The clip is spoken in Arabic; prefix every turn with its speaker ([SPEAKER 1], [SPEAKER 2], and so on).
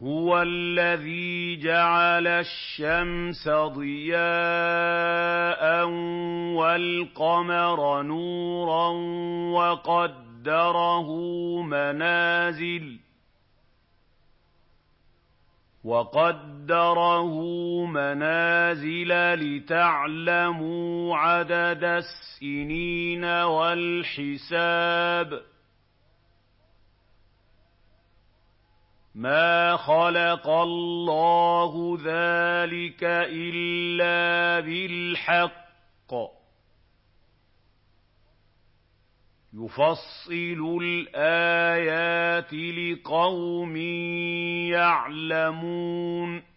[SPEAKER 1] هُوَ الَّذِي جَعَلَ الشَّمْسَ ضِيَاءً وَالْقَمَرَ نُورًا وَقَدَّرَهُ مَنَازِلَ لِتَعْلَمُوا عَدَدَ السِّنِينَ وَالْحِسَابَ ۚ مَا خَلَقَ اللَّهُ ذَٰلِكَ إِلَّا بِالْحَقِّ ۚ يُفَصِّلُ الْآيَاتِ لِقَوْمٍ يَعْلَمُونَ